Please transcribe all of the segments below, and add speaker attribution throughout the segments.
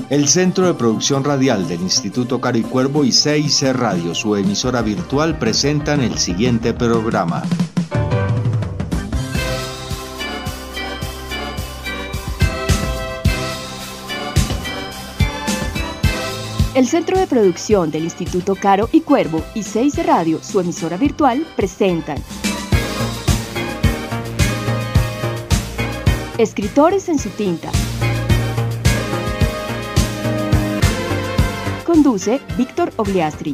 Speaker 1: El Centro de Producción Radial del Instituto Caro y Cuervo y CIC Radio, su emisora virtual, presentan el siguiente programa.
Speaker 2: El Centro de Producción del Instituto Caro y Cuervo y CIC Radio, su emisora virtual, presentan Escritores en su tinta. Conduce Víctor Ogliastri.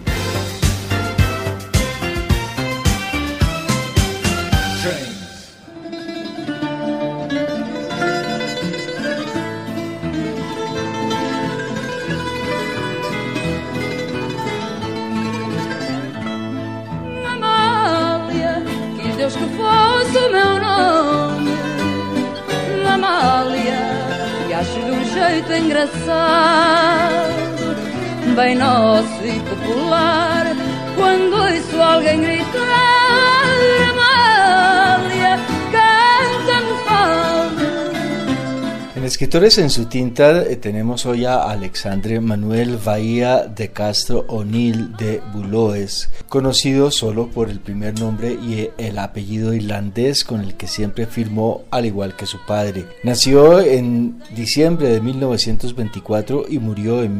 Speaker 3: Amália, quis Deus que fosse o meu nome. Amália, e acho de um jeito engraçado, bem nosso e popular, quando ouço alguém gritar: Amália, canta-me fado.
Speaker 4: En Escritores en su tinta tenemos hoy a Alexandre Manuel Bahía de Castro O'Neill de Buloes, conocido solo por el primer nombre y el apellido irlandés con el que siempre firmó, al igual que su padre. Nació en diciembre de 1924 y murió en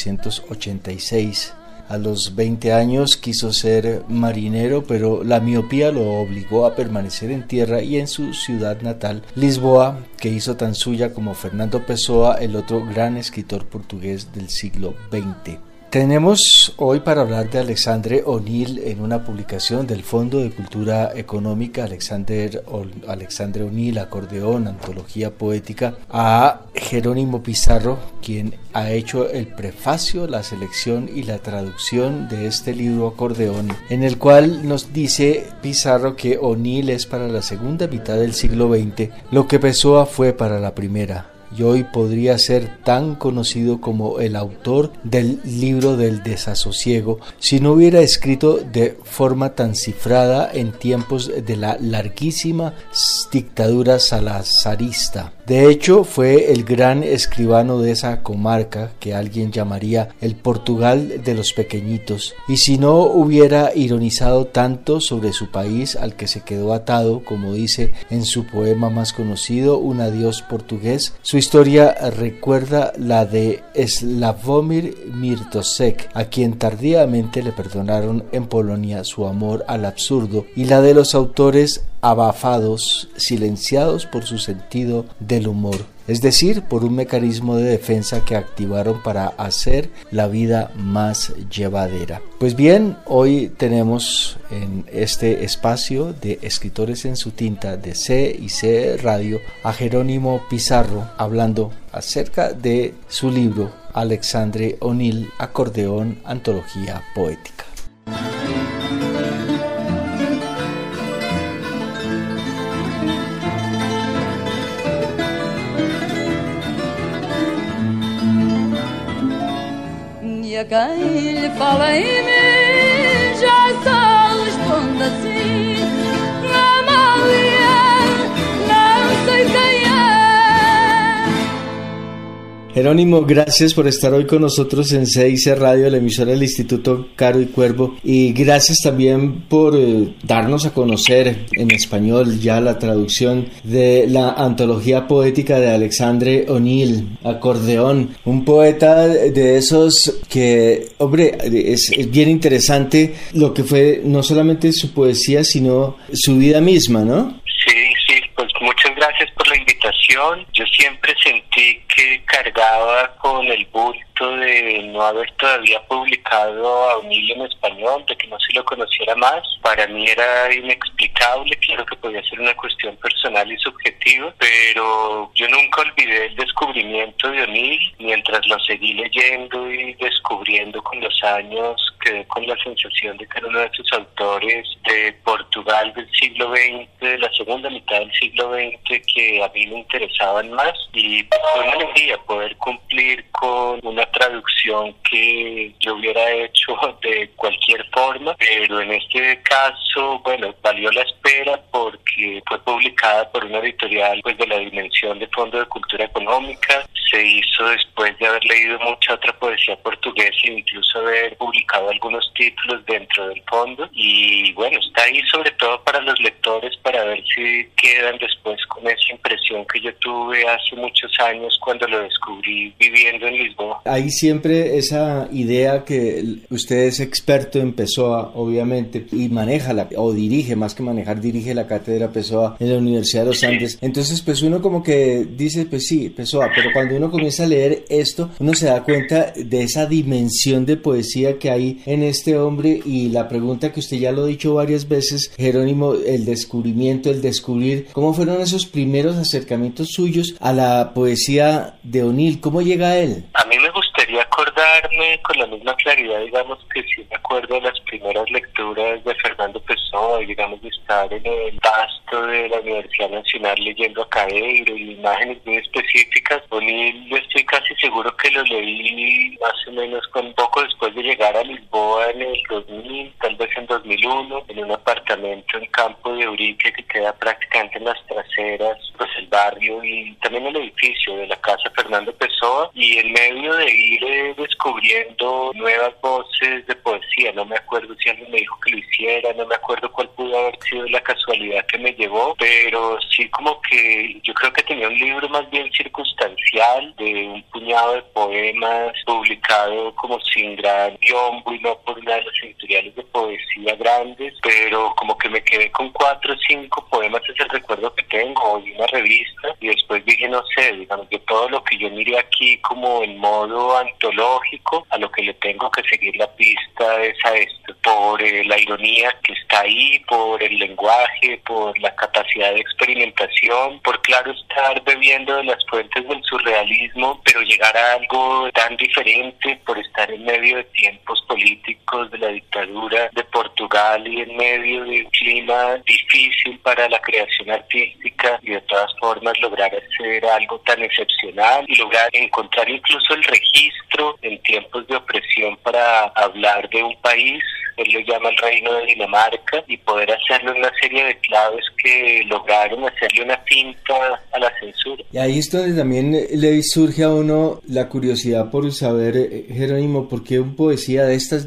Speaker 4: 1986. A los 20 años quiso ser marinero, pero la miopía lo obligó a permanecer en tierra y en su ciudad natal, Lisboa, que hizo tan suya como Fernando Pessoa, el otro gran escritor portugués del siglo XX. Tenemos hoy para hablar de Alexandre O'Neill en una publicación del Fondo de Cultura Económica Alexandre O'Neill, acordeón, antología poética, a Jerónimo Pizarro, quien ha hecho el prefacio, la selección y la traducción de este libro acordeón, en el cual nos dice Pizarro que O'Neill es para la segunda mitad del siglo XX lo que Pessoa fue para la primera, y hoy podría ser tan conocido como el autor del libro del desasosiego si no hubiera escrito de forma tan cifrada en tiempos de la larguísima dictadura salazarista. De hecho, fue el gran escribano de esa comarca que alguien llamaría el Portugal de los pequeñitos, y si no hubiera ironizado tanto sobre su país al que se quedó atado, como dice en su poema más conocido, Un adiós portugués, su historia recuerda la de Sławomir Mirtosek, a quien tardíamente le perdonaron en Polonia su amor al absurdo, y la de los autores abafados, silenciados por su sentido del humor, es decir, por un mecanismo de defensa que activaron para hacer la vida más llevadera. Pues bien, hoy tenemos en este espacio de Escritores en su tinta de CIC Radio a Jerónimo Pizarro hablando acerca de su libro Alexandre O'Neill, acordeón, antología poética.
Speaker 3: E a quem lhe fala em mim já só responde assim: Amália, não sei quem é.
Speaker 4: Jerónimo, gracias por estar hoy con nosotros en CIC Radio, la emisora del Instituto Caro y Cuervo, y gracias también por darnos a conocer en español ya la traducción de la antología poética de Alexandre O'Neill, acordeón, un poeta de esos que, hombre, es bien interesante lo que fue no solamente su poesía, sino su vida misma, ¿no?
Speaker 5: Sí, pues muchas gracias por la invitación. Yo siempre sentí que cargaba con el bulto de no haber todavía publicado a O'Neill en español, de que no se lo conociera más. Para mí era inexplicable, claro que podía ser una cuestión personal y subjetiva, pero yo nunca olvidé el descubrimiento de O'Neill. Mientras lo seguí leyendo y descubriendo con los años, quedé con la sensación de que era uno de esos autores de Portugal del siglo XX, de la segunda mitad del siglo XX, que a mí me interesaban más, y fue una alegría poder cumplir con con una traducción que yo hubiera hecho de cualquier forma, pero en este caso, bueno, valió la espera porque fue publicada por una editorial pues de la dimensión de Fondo de Cultura Económica. Se hizo después de haber leído mucha otra poesía portuguesa e incluso haber publicado algunos títulos dentro del fondo, y bueno, está ahí sobre todo para los lectores, para ver si quedan después con esa impresión que yo tuve hace muchos años cuando lo descubrí viviendo en Lisboa.
Speaker 4: Hay siempre esa idea que usted es experto en Pessoa, obviamente, y maneja o dirige, más que manejar, dirige la cátedra Pessoa en la Universidad de los Andes. Entonces, pues uno como que dice, pues sí, Pessoa, pero cuando uno comienza a leer esto, uno se da cuenta de esa dimensión de poesía que hay en este hombre, y la pregunta que usted ya lo ha dicho varias veces, Jerónimo, el descubrimiento, el descubrir, ¿cómo fueron esos primeros acercamientos suyos a la poesía de O'Neill? ¿Cómo llega a él?
Speaker 5: A mí me gustaría acordarme con la misma claridad, digamos, que sí me acuerdo de las primeras lecturas de Fernando Pessoa, y digamos de estar en el pasto de la Universidad Nacional leyendo a Caeiro y imágenes muy específicas. O'Neill, yo estoy casi seguro que lo leí más o menos un poco después de llegar a Lisboa en el 2000, tal vez en 2001, en un apartamento en Campo de Urique que queda prácticamente en las traseras, pues el barrio y también el edificio de la casa Fernando Pessoa, y en medio de ir descubriendo nuevas voces de poesía. No me acuerdo si alguien me dijo que lo hiciera, no me acuerdo cuál pudo haber sido la casualidad que me llevó, pero sí como que yo creo que tenía un libro más bien circunstancial de un puñado de poemas publicado como sin gran biombo y no por una de las editoriales de poesía grandes, pero como que me quedé con 4 o 5 poemas, es el recuerdo que tengo, y una revista, y después dije, no sé, digamos, de todo lo que yo miré aquí como en modo antológico, a lo que le tengo que seguir la pista es a esto, por la ironía que está ahí, por el lenguaje, por la capacidad de experimentación, por claro estar bebiendo de las fuentes del surrealismo, pero llegar a algo tan diferente, por estar en medio de tiempos políticos de la dictadura de Portugal y en medio de un clima difícil para la creación artística, y de todas formas lograr hacer algo tan excepcional y lograr encontrar incluso el registro en tiempos de opresión para hablar de un país, él lo llama el Reino de Dinamarca, y poder hacerlo en una serie de claves que lograron hacerle una finta a la censura.
Speaker 4: Y ahí es donde también le surge a uno la curiosidad por saber, Jerónimo, por qué un poeta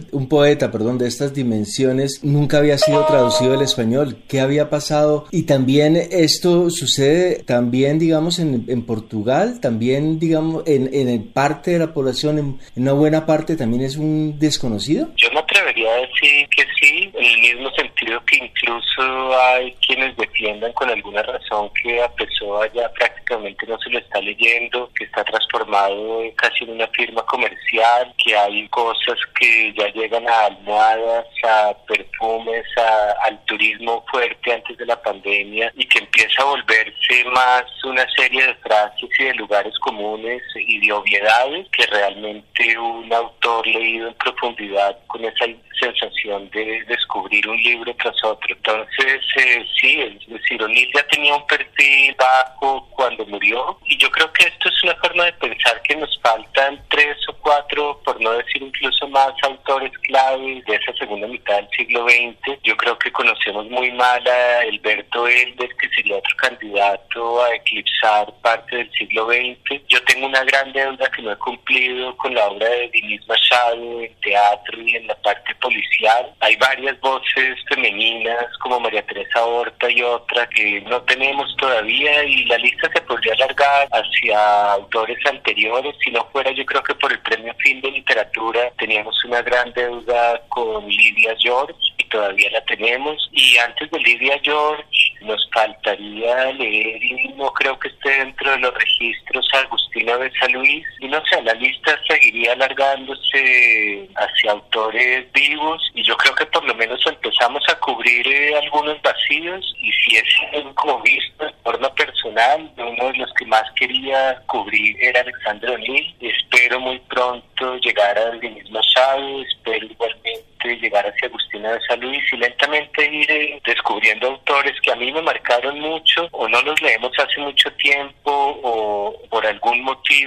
Speaker 4: de estas dimensiones nunca había sido traducido al español, qué había pasado. Y también esto sucede también, digamos, en Portugal, también, digamos, en parte de la población, en una buena parte también es un desconocido.
Speaker 5: Yo me atrevería a decir que sí, en el mismo sentido que incluso hay quienes defiendan con alguna razón que a Pessoa ya prácticamente no se lo está leyendo, que está transformado casi en una firma comercial, que hay cosas que ya llegan a almohadas, a perfumes, al turismo fuerte antes de la pandemia, y que empieza a volverse más una serie de frases y de lugares comunes y de obviedades que realmente un autor leído en profundidad con esa sensación de descubrir un libro tras otro. Entonces, sí, es decir, O'Neill ya tenía un perfil bajo cuando murió, y yo creo que esto es una forma de pensar que nos faltan 3 o 4, por no decir incluso más, autores claves de esa segunda mitad del siglo XX. Yo creo que conocemos muy mal a Alberto Helder, que sería otro candidato a eclipsar parte del siglo XX. Yo tengo una gran deuda que no he cumplido con la obra de Denise Machado en teatro y en la parte policial. Hay varias voces femeninas como María Teresa Horta y otra que no tenemos todavía, y la lista se podría alargar hacia autores anteriores. Si no fuera, yo creo que por el Premio Fin de Literatura teníamos una gran deuda con Lydia George, y todavía la tenemos, y antes de Lydia George nos faltaría leer, y no creo que esté dentro de los registros, a Agustina Besaluís, y no sé, la lista seguiría alargándose hacia autores vivos, y yo creo que por lo menos empezamos a cubrir algunos vacíos, y si es como visto de forma personal, uno de los que más quería cubrir era Alexandre O'Neill. Espero muy pronto llegar a Denise Machado, espero igualmente llegar hacia Agustina Besaluís y lentamente ir descubriendo autores que a mí me marcaron mucho, o no los leemos hace mucho tiempo, o por algún motivo se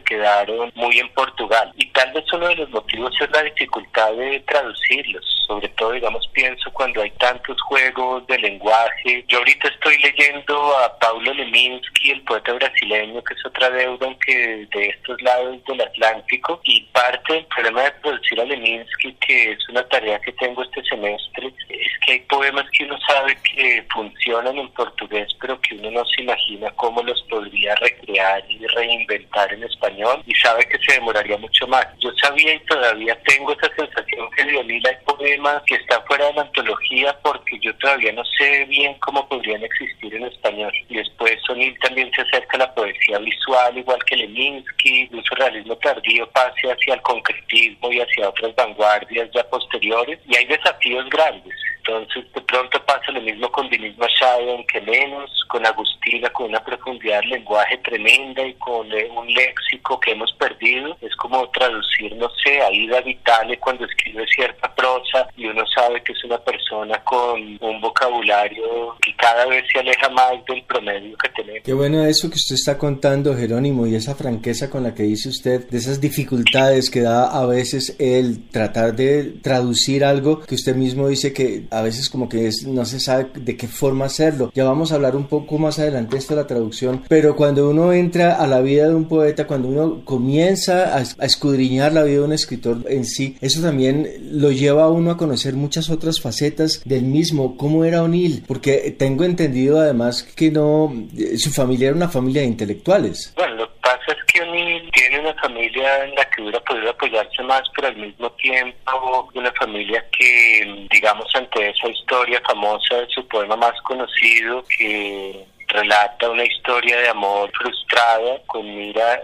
Speaker 5: quedaron muy en Portugal. Y tal vez uno de los motivos es la dificultad de traducirlos. Sobre todo, digamos, pienso cuando hay tantos juegos de lenguaje. Yo ahorita estoy leyendo a Paulo Leminski, el poeta brasileño, que es otra deuda que de estos lados del Atlántico, y parte del problema de traducir a Leminski, que es una tarea que tengo este semestre, es que hay poemas que uno sabe que funcionan en portugués, pero que uno no se imagina cómo los podría recrear y reinventar en español, y sabe que se demoraría mucho más. Yo sabía y todavía tengo esa sensación que de O'Neill hay poemas que están fuera de la antología porque yo todavía no sé bien cómo podrían existir en español. Y después O'Neill también se acerca a la poesía visual, igual que Leminski, un surrealismo tardío pase hacia el concretismo y hacia otras vanguardias ya posteriores, y hay desafíos grandes. Entonces, de pronto pasa lo mismo con Denis Machado, aunque menos, con Agustina, con una profundidad del lenguaje tremenda y con un léxico que hemos perdido. Es como traducir, no sé, a Ida Vitale cuando escribe cierta prosa y uno sabe que es una persona con un vocabulario que cada vez se aleja más del promedio que tenemos.
Speaker 4: Qué bueno eso que usted está contando, Jerónimo, y esa franqueza con la que dice usted, de esas dificultades que da a veces el tratar de traducir algo que usted mismo dice que a veces como que no se sabe de qué forma hacerlo. Ya vamos a hablar un poco más adelante de esto de la traducción, pero cuando uno entra a la vida de un poeta, cuando uno comienza a escudriñar la vida de un escritor en sí, eso también lo lleva a uno a conocer muchas otras facetas del mismo. ¿Cómo era O'Neill? Porque tengo entendido además que su familia era una familia de intelectuales.
Speaker 5: Bueno, lo que pasa es que O'Neill tiene una familia en la que hubiera podido apoyarse más, pero al mismo tiempo una familia que, digamos, ante esa historia famosa de su poema más conocido, que relata una historia de amor frustrada con mira,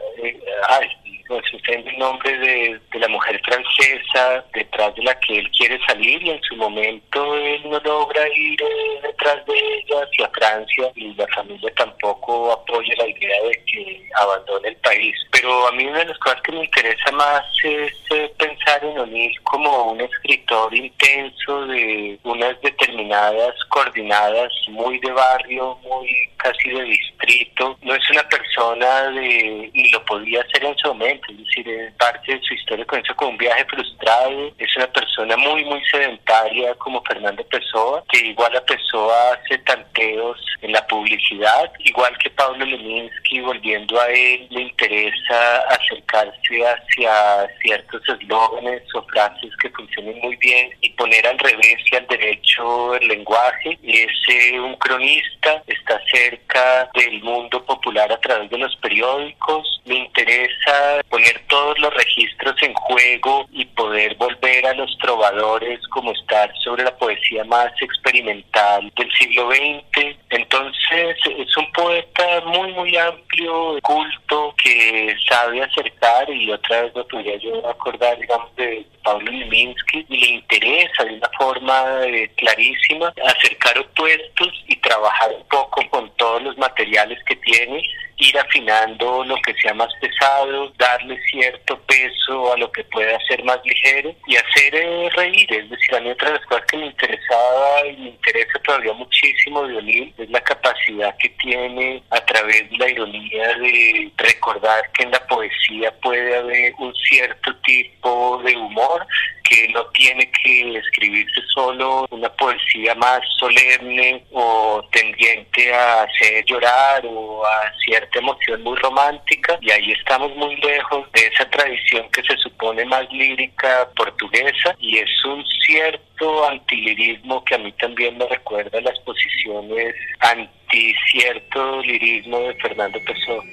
Speaker 5: se entiende el nombre de la mujer francesa detrás de la que él quiere salir, y en su momento él no logra ir detrás de ella hacia Francia, y la familia tampoco apoya la idea de que abandone el país. Pero a mí una de las cosas que me interesa más es pensar en O'Neill como un escritor intenso de unas determinadas coordenadas muy de barrio, muy casi de distrito. No es una persona y lo podía hacer en su momento, es decir, parte de su historia comienza con un viaje frustrado. Es una persona muy muy sedentaria como Fernando Pessoa, que igual a Pessoa hace tanteos en la publicidad, igual que Paulo Leminski. Volviendo a él, le interesa acercarse hacia ciertos eslóganes o frases que funcionen muy bien y poner al revés y al derecho el lenguaje. Es un cronista, está cerca del mundo popular a través de los periódicos. Le interesa poner todos los registros en juego y poder volver a los trovadores, como estar sobre la poesía más experimental del siglo XX. Entonces es un poeta muy muy amplio, culto, que sabe acercar, y otra vez me podría yo acordar, digamos, de Paulo Leminski, y le interesa de una forma clarísima acercar opuestos y trabajar un poco con todos los materiales que tiene, ir afinando lo que sea más pesado, darle cierto peso a lo que pueda ser más ligero y hacer reír. Es decir, a mí otra de las cosas que me interesaba y me interesa todavía muchísimo de O'Neill es la capacidad que tiene a través de la ironía de recordar que en la poesía puede haber un cierto tipo de humor, que no tiene que escribirse solo una poesía más solemne o tendiente a hacer llorar o a cierta emoción muy romántica, y ahí estamos muy lejos de esa tradición que se supone más lírica portuguesa, y es un cierto antilirismo que a mí también me recuerda las posiciones anti cierto lirismo de Fernando Pessoa.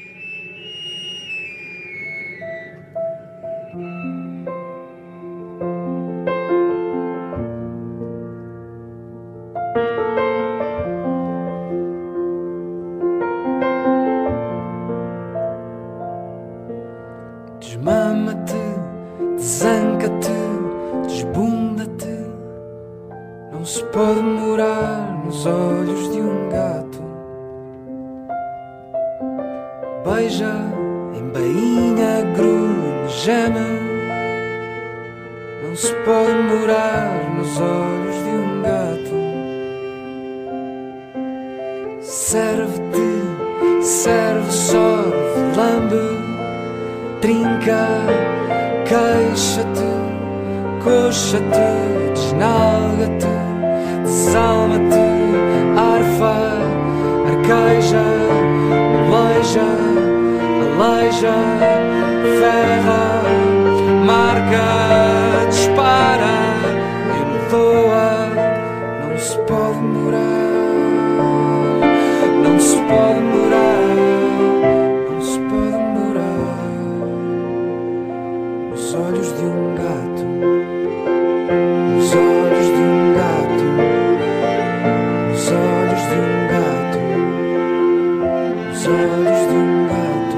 Speaker 6: Desmama-te, desanca-te, desbunda-te. Não se pode morar nos olhos de um gato. Beija, embainha, grunhe, geme. Não se pode morar nos olhos de um gato. Serve-te, serve, sorve, lambe. trinca, queixa-te, coxa-te, desnalga-te, desalma-te, arfa, arqueja, moleja, aleija, ferra, marca, dispara, entoa, não se pode morar, não se pode morar, não se pode morar, nos olhos de gato, nos olhos de gato, nos olhos de gato, nos olhos de gato.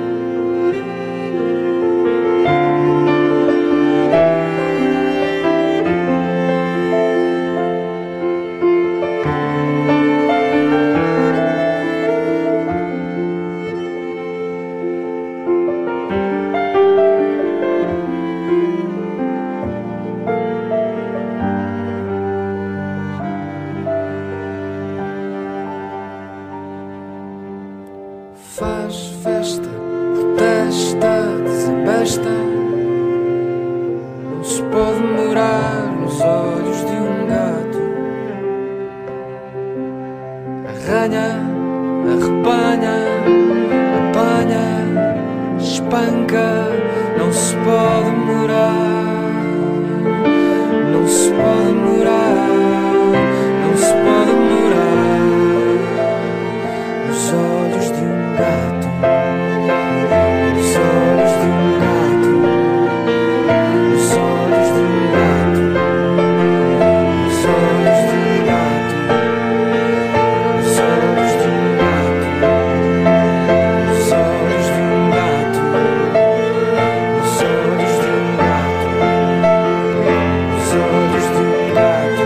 Speaker 6: Faz festa, protesta, desabesta. Não se pode morar nos olhos de gato. Arranha, arrepanha, apanha, espanca. Não se pode morar, não se pode morar, não se pode morar nos olhos de gato, nos olhos de gato, nos olhos de gato, nos olhos de gato, nos olhos de gato, nos olhos de gato, nos olhos de gato, nos olhos de gato.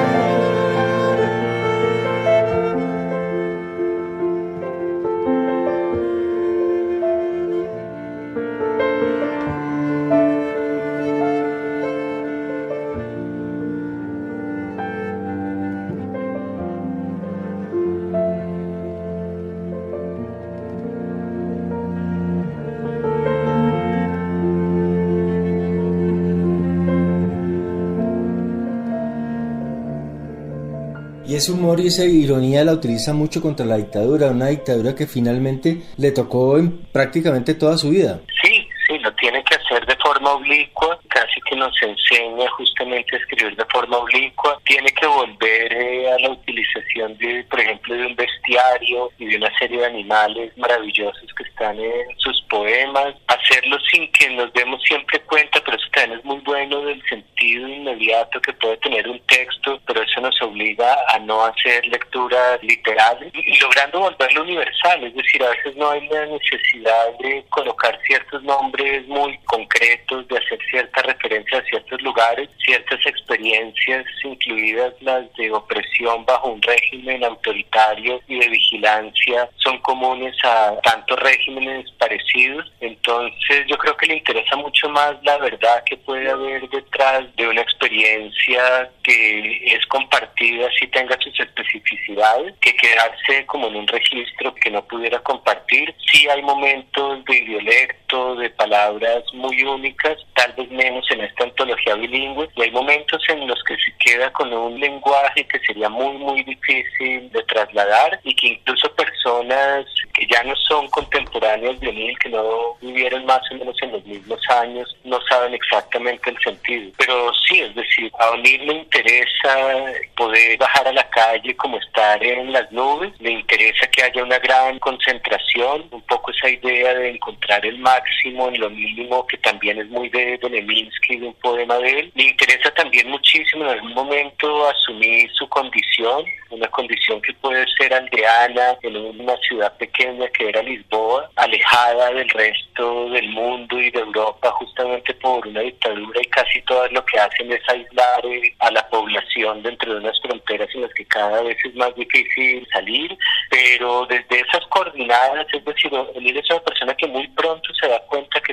Speaker 4: Y ese humor y esa ironía la utiliza mucho contra la dictadura, una dictadura que finalmente le tocó en prácticamente toda su vida.
Speaker 5: Sí, lo tiene que hacer de forma oblicua, casi que nos enseña justamente a escribir de forma oblicua. Tiene que volver a la utilización de, por ejemplo, de un bestiario y de una serie de animales maravillosos que están en sus poemas, hacerlo sin que nos demos siempre cuenta, pero eso también es muy bueno del sentido inmediato que puede tener un texto, pero eso nos obliga a no hacer lecturas literales y logrando volverlo universal, es decir, a veces no hay la necesidad de colocar ciertos nombres muy concretos, de hacer ciertas referencias a ciertos lugares, ciertas experiencias, incluidas las de opresión bajo un régimen autoritario y de vigilancia, son comunes a tantos regímenes parecidos. Entonces yo creo que le interesa mucho más la verdad que puede haber detrás de una experiencia que es compartida, si tenga sus especificidades, que quedarse como en un registro que no pudiera compartir. Sí hay momentos de idiolecto, de palabras muy únicas, tal vez menos en esta antología bilingüe, y hay momentos en los que se queda con un lenguaje que sería muy muy difícil de trasladar y que incluso personas que ya no son contemporáneas de O'Neill, que no vivieron más o menos en los mismos años, no saben exactamente el sentido. Pero sí, es decir, a O'Neill le interesa poder bajar a la calle como estar en las nubes, le interesa que haya una gran concentración, un poco esa idea de encontrar el máximo en lo mínimo, que también es muy de Neminsky, de un poema de él. Le interesa también muchísimo en algún momento asumir su condición, una condición que puede ser aldeana en una ciudad pequeña que era Lisboa, alejada del resto del mundo y de Europa justamente por una dictadura, y casi todas lo que hacen es aislar a la población dentro de unas fronteras en las que cada vez es más difícil salir, pero desde esas coordinadas, es decir, O'Neill es una persona que muy pronto se da cuenta que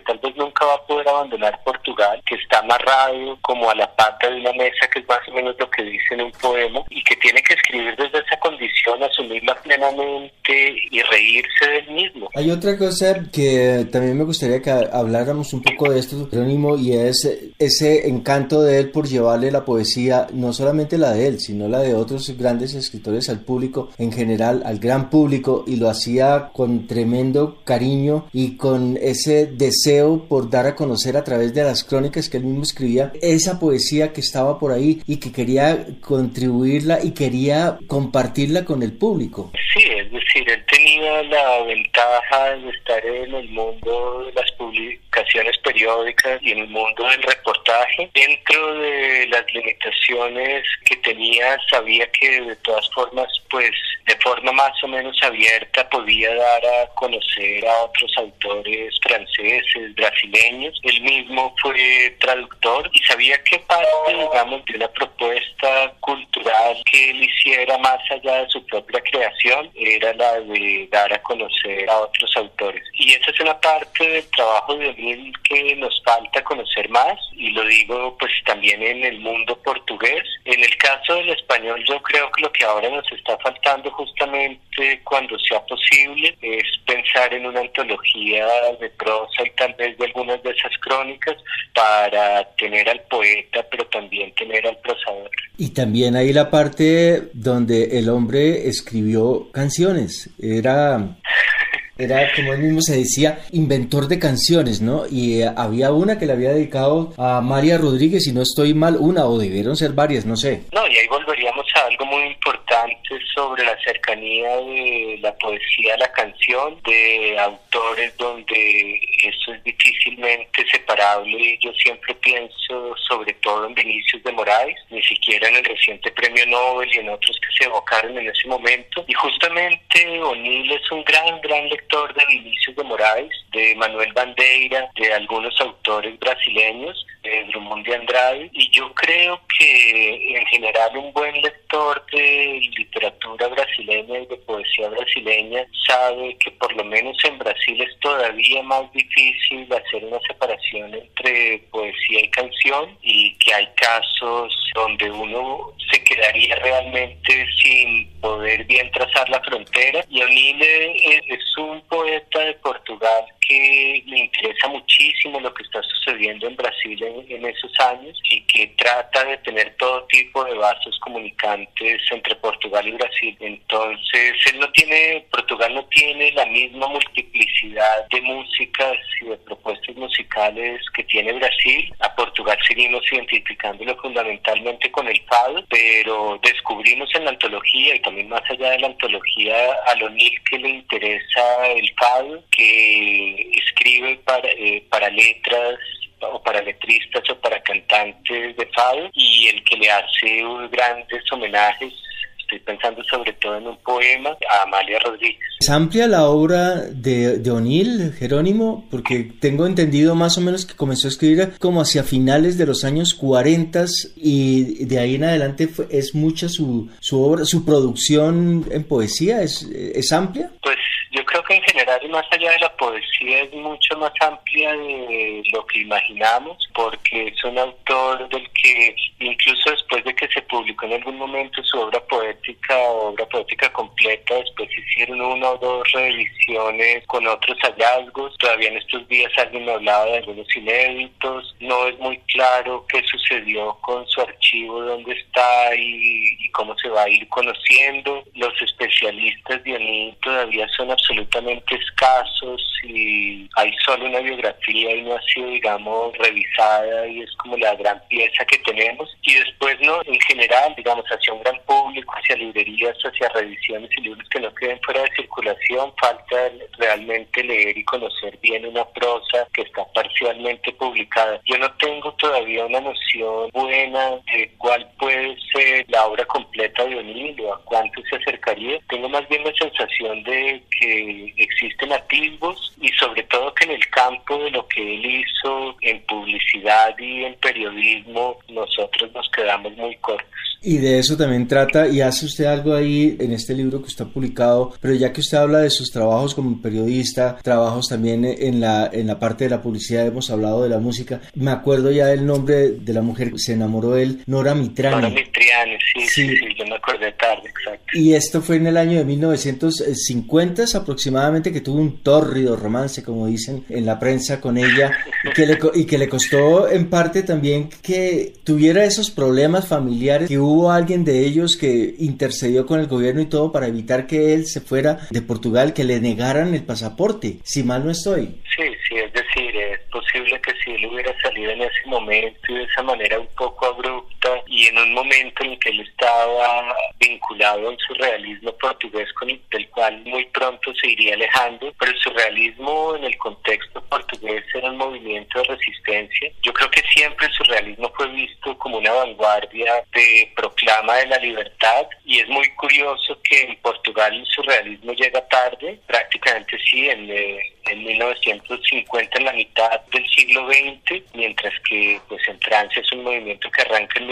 Speaker 5: tal vez nunca va a poder abandonar Portugal, que está amarrado como a la pata de una mesa, que es más o menos lo que dice en un poema, y que tiene que escribir desde esa condición, asumirla plenamente y reírse del mismo.
Speaker 4: Hay otra cosa que también me gustaría que habláramos un poco de esto, Jerónimo, y es ese encanto de él por llevarle la poesía, no solamente la de él, sino la de otros grandes escritores al público en general, al gran público, y lo hacía con tremendo cariño y con ese deseo por dar a conocer a través de las crónicas que él mismo escribía, esa poesía que estaba por ahí y que quería contribuirla y quería compartirla con el público.
Speaker 5: Sí, es decir, él tenía la ventaja de estar en el mundo de las publicaciones periódicas y en el mundo del reportaje. Dentro de las limitaciones que tenía, sabía que de todas formas, pues de forma más o menos abierta podía dar a conocer a otros autores franceses, brasileños. Él mismo fue traductor y sabía que parte, digamos, de una propuesta cultural que él hiciera más allá de su propia creación era la de dar a conocer a otros autores. Y esa es una parte del trabajo de O'Neill que nos falta conocer más, y lo digo pues también en el mundo portugués. En el caso del español, yo creo que lo que ahora nos está faltando justamente cuando sea posible es pensar en una antología de prosa y tal vez de algunas de esas crónicas para tener al poeta pero también tener al prosador.
Speaker 4: Y también hay la parte donde el hombre escribió canciones, era como él mismo se decía, inventor de canciones, ¿no? Y había una que le había dedicado a María Rodríguez, si no estoy mal, una, o debieron ser varias, no sé.
Speaker 5: No, y ahí volveríamos a algo muy importante sobre la cercanía de la poesía a la canción, de autores donde eso es difícilmente separable. Yo siempre pienso sobre todo en Vinícius de Moraes, ni siquiera en el reciente premio Nobel y en otros que se evocaron en ese momento. Y justamente O'Neill es un gran lector de Vinícius de Moraes, de Manuel Bandeira, de algunos autores brasileños, de Drummond de Andrade, y yo creo que en general un buen lector de literatura brasileña y de poesía brasileña sabe que por lo menos en Brasil es todavía más difícil hacer una separación entre poesía y canción, y que hay casos donde uno se quedaría realmente sin poder bien trazar la frontera. Y O'Neill es un poeta de Portugal que le interesa muchísimo lo que está sucediendo en Brasil en esos años, y que trata de tener todo tipo de vasos comunicantes entre Portugal y Brasil. Entonces Portugal no tiene la misma multiplicidad de músicas y de propuestas musicales que tiene Brasil. A Portugal seguimos identificándolo fundamentalmente con el fado, pero descubrimos en la antología y también más allá de la antología a O'Neill que le interesa el fado, que escribe para letras o para letristas o para cantantes de fado, y el que le hace grandes homenajes. Estoy pensando sobre todo en un poema a Amalia Rodríguez.
Speaker 4: ¿Es amplia la obra de O'Neill, Jerónimo? Porque tengo entendido más o menos que comenzó a escribir como hacia finales de los años 40 y de ahí en adelante es mucha su obra, su producción en poesía. ¿Es amplia?
Speaker 5: Pues yo creo que en general, más allá de la poesía, es mucho más amplia de lo que imaginamos, porque es un autor del que, incluso después de que se publicó en algún momento su obra poética completa, después hicieron una o dos reediciones con otros hallazgos. Todavía en estos días alguien me hablaba de algunos inéditos. No es muy claro qué sucedió con su archivo, dónde está y cómo se va a ir conociendo. Los especialistas de O'Neill todavía son absolutamente escasos y hay solo una biografía y no ha sido, digamos, revisada, y es como la gran pieza que tenemos. Y después, no, en general, digamos, hacia un gran público, hacia librerías, hacia reediciones y libros que no queden fuera de circulación, falta realmente leer y conocer bien una prosa que está parcialmente publicada. Yo no tengo todavía una noción buena de cuál puede ser la obra completa de O'Neill o a cuánto se acercaría. Tengo más bien la sensación de que existen atisbos, y sobre todo que en el campo de lo que él hizo en publicidad y en periodismo nosotros nos quedamos muy cortos.
Speaker 4: Y de eso también trata, y hace usted algo ahí en este libro que usted ha publicado, pero ya que usted habla de sus trabajos como periodista, trabajos también en la parte de la publicidad, hemos hablado de la música, me acuerdo ya del nombre de la mujer que se enamoró de él, Nora Mitrani.
Speaker 5: Nora Mitrani, sí, yo me acordé tarde, exacto.
Speaker 4: Y esto fue en el año de 1950 aproximadamente, que tuvo un tórrido romance, como dicen en la prensa, con ella, y que le costó en parte también que tuviera esos problemas familiares, que hubo alguien de ellos que intercedió con el gobierno y todo para evitar que él se fuera de Portugal, que le negaran el pasaporte, si mal no estoy.
Speaker 5: Sí, es decir, es posible que si él hubiera salido en ese momento y de esa manera un poco abrupta y en un momento en que él estaba vinculado al surrealismo portugués del cual muy pronto se iría alejando, pero el surrealismo en el contexto portugués era un movimiento de resistencia. Yo creo que siempre el surrealismo fue visto como una vanguardia de proclama de la libertad, y es muy curioso que en Portugal el surrealismo llega tarde, prácticamente sí, en 1950, en la mitad del siglo XX, mientras que pues en Francia es un movimiento que arranca en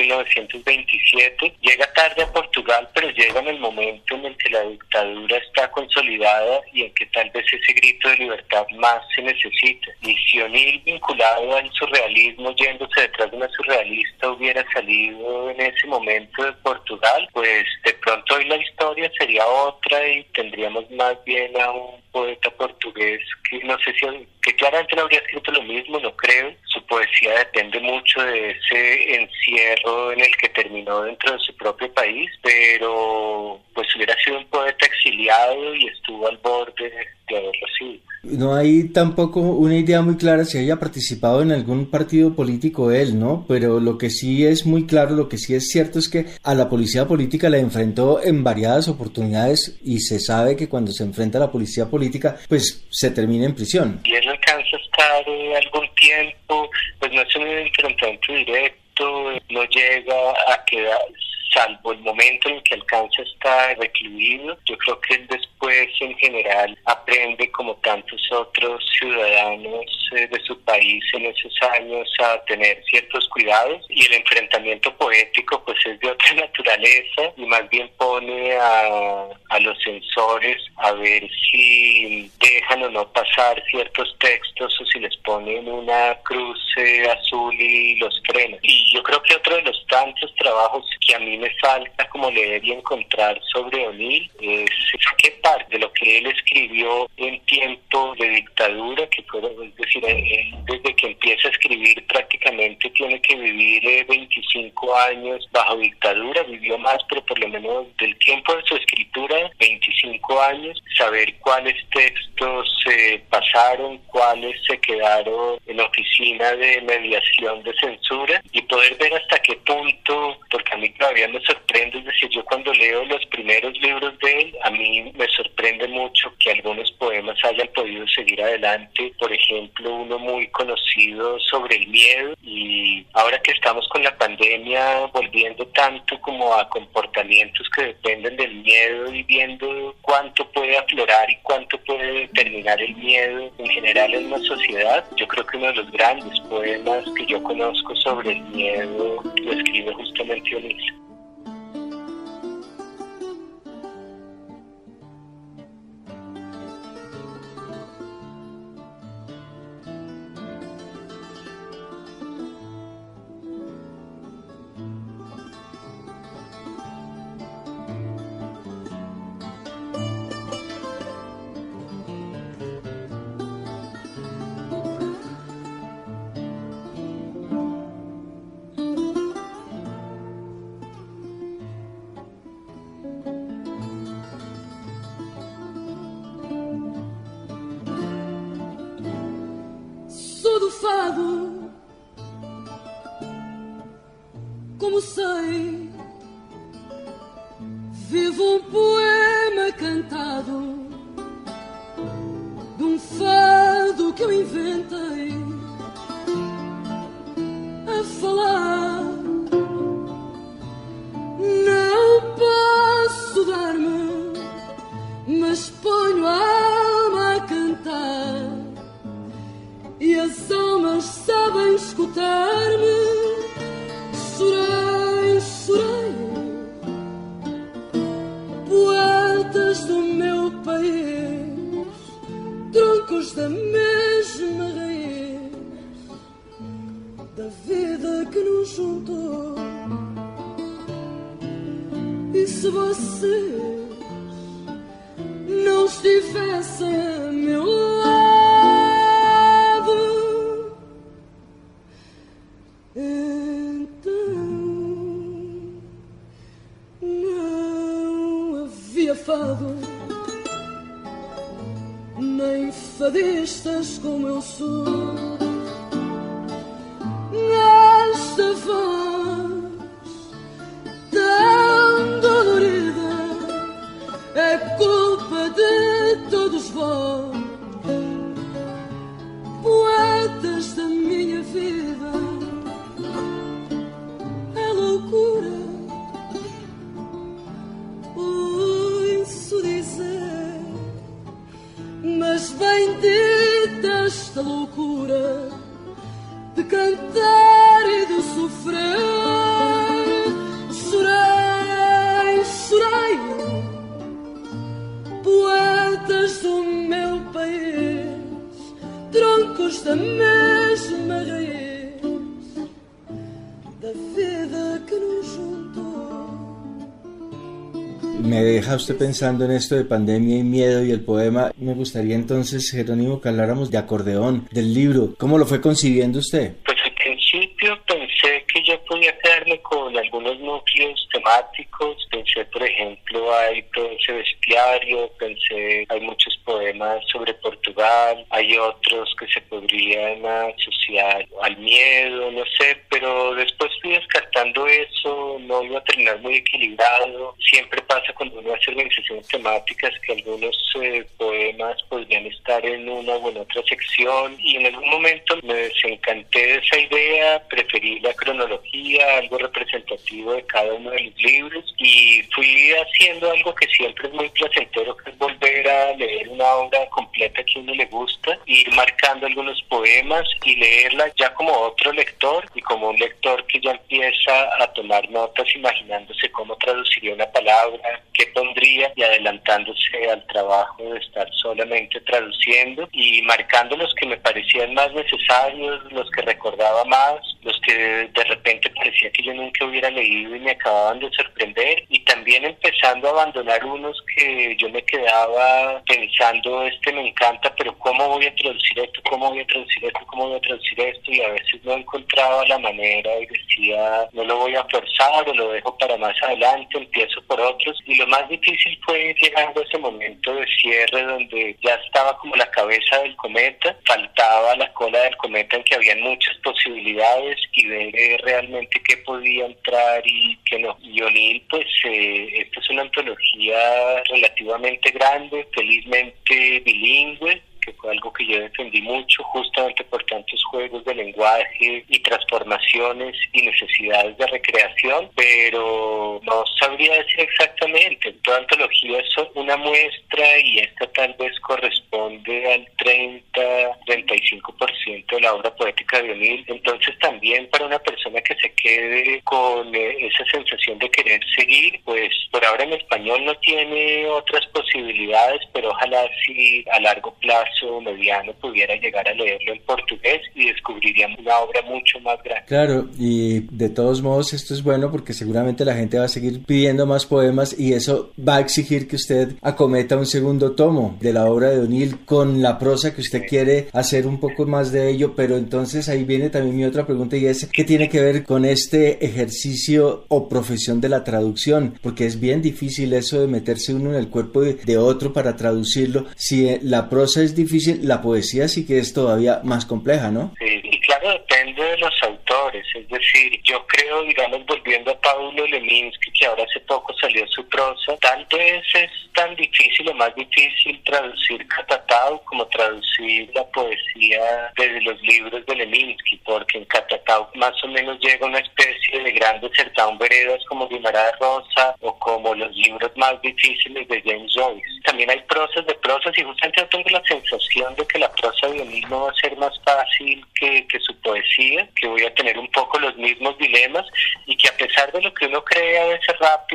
Speaker 5: 1927. Llega tarde a Portugal, pero llega en el momento en el que la dictadura está consolidada y en que tal vez ese grito de libertad más se necesita. Y si O'Neill, vinculado al surrealismo, yéndose detrás de una surrealista, hubiera salido en ese momento de Portugal, pues de pronto hoy la historia sería otra y tendríamos más bien a un poeta portugués que no sé si, que claramente no habría escrito lo mismo, no creo. Su poesía depende mucho de ese encierro en el que terminó dentro de su propio país, pero pues hubiera sido un poeta exiliado y estuvo al borde de haberlo sido.
Speaker 4: No hay tampoco una idea muy clara si haya participado en algún partido político él, ¿no? Pero lo que sí es muy claro, lo que sí es cierto es que a la policía política la enfrentó en variadas oportunidades, y se sabe que cuando se enfrenta a la policía política, pues se termina en prisión.
Speaker 5: Y él alcanza a estar algún tiempo, pues no es un enfrentamiento directo, no llega a quedar, salvo el momento en el que alcanza a estar recluido. Yo creo que él después en general aprende, como tantos otros ciudadanos de su país en esos años, a tener ciertos cuidados, y el enfrentamiento poético pues es de otra naturaleza y más bien pone a los censores a ver si dejan o no pasar ciertos textos o si les ponen una cruz azul y los frenan. Y yo creo que otro de los tantos trabajos que a mí me falta como leer y encontrar sobre O'Neill es qué parte de lo que él escribió en tiempo de dictadura, que fue, es decir, él desde que empieza a escribir prácticamente tiene que vivir 25 años bajo dictadura, vivió más, pero por lo menos del tiempo de su escritura, 25 años, saber cuáles textos pasaron, cuáles se quedaron en oficina de mediación de censura, y poder ver hasta qué punto, porque a mí todavía me sorprende, es decir, yo cuando leo los primeros libros de él, a mí me sorprende mucho que algunos poemas hayan podido seguir adelante. Por ejemplo, uno muy conocido sobre el miedo, y ahora que estamos con la pandemia volviendo tanto como a comportamientos que dependen del miedo y viendo cuánto puede aflorar y cuánto puede determinar el miedo en general en una sociedad, yo creo que uno de los grandes poemas que yo conozco sobre el miedo lo escribe justamente O'Neill.
Speaker 3: Do fado, como sei, vivo um poema cantado, de um fado que eu inventei, a falar. Não posso dar-me, mas ponho a alma a cantar, e as almas sabem escutar-me. Chorei, chorei,
Speaker 7: juntou. E se vocês não estivessem a meu lado, então não havia fado, nem fadistas como eu sou. Nesta voz tão dolorida é culpa de todos vós, poetas da minha vida. É loucura ouço dizer, mas bendita esta loucura de cantar e de sofrer. Chorei, chorei, poetas do meu país, troncos da mesma raiz da vida que nos juntou.
Speaker 4: Me deja usted pensando en esto de pandemia y miedo y el poema. Me gustaría entonces, Jerónimo, que habláramos de acordeón, del libro. ¿Cómo lo fue concibiendo usted?
Speaker 5: Pues al principio pensé que yo podía quedarme con algunos núcleos temáticos. Pensé, por ejemplo, hay todo ese bestiario, pensé, hay muchos poemas sobre Portugal, hay otros que se podrían asociar al miedo, no sé, pero después fui descartando eso, no iba a terminar muy equilibrado. Siempre pasa cuando uno hace organizaciones temáticas que algunos poemas podrían estar en una o en otra sección, y en algún momento me desencanté de esa idea, preferí la cronología, algo representativo de cada uno de los libros, y fui haciendo algo que siempre es muy placentero, que es volver a leer una obra completa que a uno le gusta, ir marcando algunos poemas y leerla ya como otro lector, y como un lector que ya empieza a tomar notas imaginándose cómo traduciría una palabra, qué pondría, y adelantándose al trabajo de estar solamente traduciendo y marcando los que me parecían más necesarios, los que recordaba más, los que de repente parecía que yo nunca hubiera leído y me acababan de sorprender, y también empezando a abandonar unos que yo me quedaba pensando, este me encanta, pero ¿cómo voy a traducir esto? ¿Cómo voy a traducir esto? ¿Cómo voy a traducir esto? Y a veces no encontraba la manera y decía, no lo voy a forzar o lo dejo para más adelante, empiezo por otros. Y lo más difícil fue llegando a ese momento de cierre donde ya estaba como la cabeza del cometa, faltaba la cola del cometa en que habían muchas posibilidades, y ver realmente qué podía entrar y qué no. Y O'Neill, pues esta es una antología relativamente grande, felizmente bilingüe, que fue algo que yo defendí mucho justamente por tantos juegos de lenguaje y transformaciones y necesidades de recreación, pero no sabría decir exactamente. Toda antología es una muestra, y esta tal vez corresponde al 30-35% de la obra poética de O'Neill. Entonces también para una persona que se quede con esa sensación de querer seguir, pues por ahora en español no tiene otras posibilidades, pero ojalá sí a largo plazo mediano pudiera llegar a leerlo en portugués y descubriríamos una obra mucho más grande.
Speaker 4: Claro, y de todos modos esto es bueno porque seguramente la gente va a seguir pidiendo más poemas, y eso va a exigir que usted acometa un segundo tomo de la obra de O'Neill con la prosa que usted quiere hacer un poco más de ello. Pero entonces ahí viene también mi otra pregunta, y es ¿qué tiene que ver con este ejercicio o profesión de la traducción? Porque es bien difícil eso de meterse uno en el cuerpo de otro para traducirlo. Si la prosa es difícil, la poesía sí que es todavía más compleja, ¿no?
Speaker 5: Sí, y claro, depende de los autores. Es decir, yo creo, digamos, volviendo a Paulo Leminski, que ahora hace poco salió su prosa, tal vez es tan difícil o más difícil traducir Catatau como traducir la poesía desde los libros de Leminski, porque en Catatau más o menos llega una especie de grandes certamen veredas como Guimará de Rosa o como los libros más difíciles de James Joyce. También hay prosas de prosas, y justamente yo tengo la sensación de que la prosa de O'Neill no va a ser más fácil que su poesía, que voy a tener un poco los mismos dilemas, y que a pesar de lo que uno cree a veces rápido, que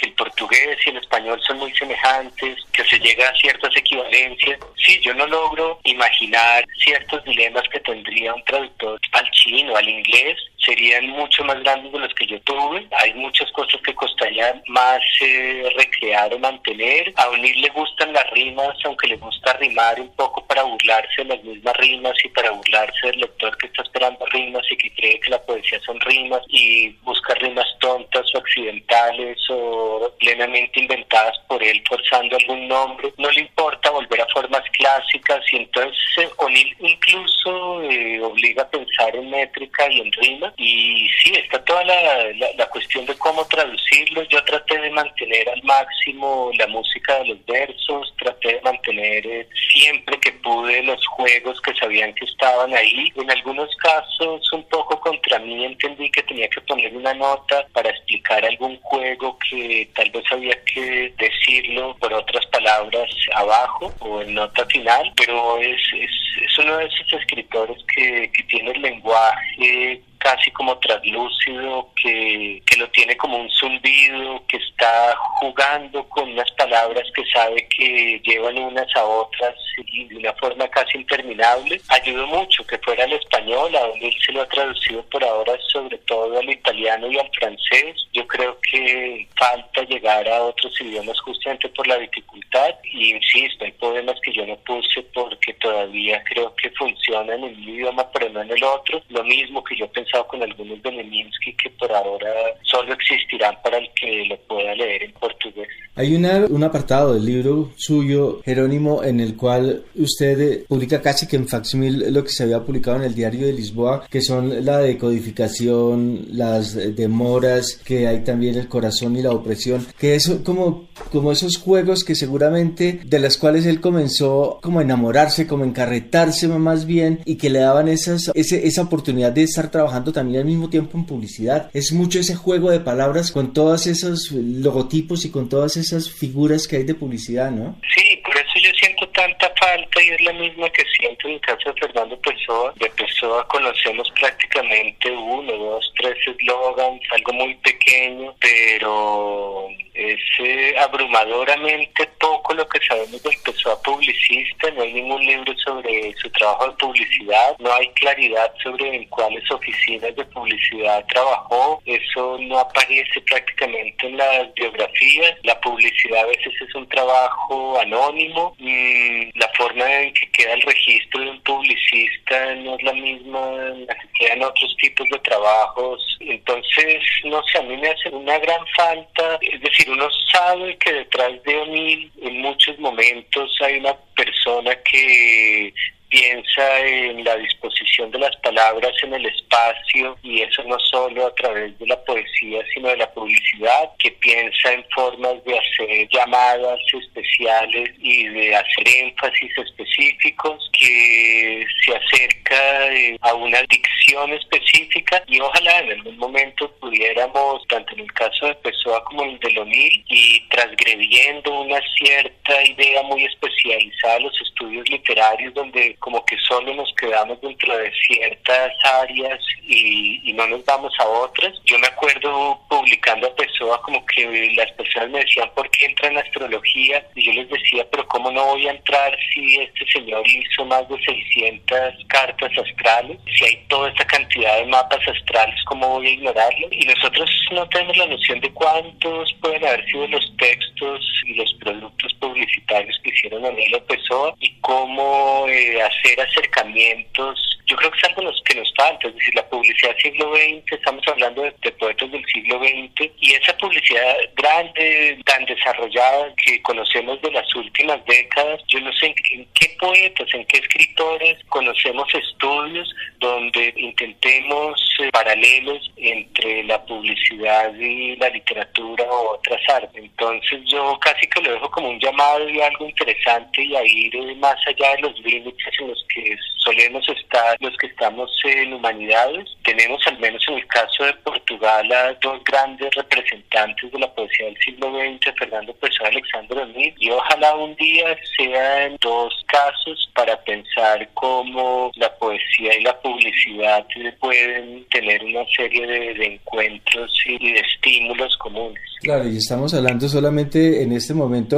Speaker 5: el portugués y el español son muy semejantes, que se llega a ciertas equivalencias. Sí, yo no logro imaginar ciertos dilemas que tendría un traductor al chino, al inglés, serían mucho más grandes de los que yo tuve. Hay muchas cosas que costaría más recrear o mantener. A O'Neill le gustan las rimas, aunque le gusta rimar un poco para burlarse de las mismas rimas y para burlarse del lector que está esperando rimas y que cree que la poesía son rimas y busca rimas tontas o accidentales o plenamente inventadas por él forzando algún nombre. No le importa volver a formas clásicas y entonces O'Neill incluso obliga a pensar en métrica y en rima. Y sí, está toda la cuestión de cómo traducirlo. Yo traté de mantener al máximo la música de los versos, traté de mantener siempre que pude los juegos que sabían que estaban ahí. En algunos casos, un poco contra mí, entendí que tenía que poner una nota para explicar algún juego que tal vez había que decirlo por otras palabras abajo o en nota final, pero es uno de esos escritores que tiene el lenguaje casi como traslúcido, que lo tiene como un zumbido, que está jugando con unas palabras que sabe que llevan unas a otras y de una forma casi interminable. Ayudó mucho que fuera al español, a donde él se lo ha traducido por ahora sobre todo al italiano y al francés. Yo creo que falta llegar a otros idiomas justamente por la dificultad y insisto, hay poemas que yo no puse porque todavía creo que funcionan en un idioma pero no en el otro. Lo mismo que yo pensaba con algunos de Leminski que por ahora solo existirán para el que lo pueda leer en portugués.
Speaker 4: Hay un apartado del libro suyo, Jerónimo, en el cual usted publica casi que en facsímil lo que se había publicado en el Diario de Lisboa, que son la decodificación, las demoras, que hay también el corazón y la opresión, que es como esos juegos que seguramente de las cuales él comenzó como a enamorarse, como a encarretarse más bien, y que le daban esa oportunidad de estar trabajando también al mismo tiempo en publicidad. Es mucho ese juego de palabras con todos esos logotipos y con todas esas figuras que hay de publicidad, ¿no?
Speaker 5: Sí, por eso yo siento tanta falta y es la misma que siento en el caso de Fernando Pessoa. De Pessoa conocemos prácticamente 1, 2, 3 eslogans, algo muy pequeño, pero es abrumadoramente poco lo que sabemos del Pessoa publicista. No hay ningún libro sobre su trabajo de publicidad, no hay claridad sobre en cuáles oficinas de publicidad trabajó, eso no aparece prácticamente en las biografías. La publicidad a veces es un trabajo anónimo, la forma en que queda el registro de un publicista no es la misma en la que quedan otros tipos de trabajos. Entonces, no sé, a mí me hace una gran falta, es decir, uno sabe que detrás de O'Neill en muchos momentos hay una persona que piensa en la disposición de las palabras en el espacio, y eso no solo a través de la poesía sino de la publicidad, que piensa en formas de hacer llamadas especiales y de hacer énfasis específicos, que se acerca a una dicción específica, y ojalá en algún momento pudiéramos, tanto en el caso de Pessoa como en el de O'Neill, y transgrediendo una cierta idea muy especializada a los estudios literarios, donde como que solo nos quedamos dentro de ciertas áreas y no nos vamos a otras. Yo me acuerdo publicando a Pessoa como que las personas me decían ¿por qué entra en astrología? Y yo les decía, pero ¿cómo no voy a entrar si este señor hizo más de 600 cartas astrales? Si hay toda esta cantidad de mapas astrales, ¿cómo voy a ignorarlo? Y nosotros no tenemos la noción de cuántos pueden haber sido los textos y los productos publicitarios que hicieron O'Neill o Pessoa, y cómo hacer acercamientos. Yo creo que es algo que nos falta, es decir, la publicidad del siglo XX, estamos hablando de poetas del siglo XX, y esa publicidad grande, tan desarrollada que conocemos de las últimas décadas, yo no sé en qué poetas, en qué escritores conocemos estudios donde intentemos paralelos entre la publicidad y la literatura o otras artes. Entonces yo casi que lo dejo como un llamado y algo interesante, y a ir más allá de los límites en los que solemos estar general los que estamos en humanidades. Tenemos, al menos en el caso de Portugal, a dos grandes representantes de la poesía del siglo XX, Fernando Pessoa y Alexandre O'Neill, y ojalá un día sean dos casos para pensar cómo la poesía y la publicidad pueden tener una serie de encuentros y de estímulos comunes.
Speaker 4: Claro, y estamos hablando solamente en este momento,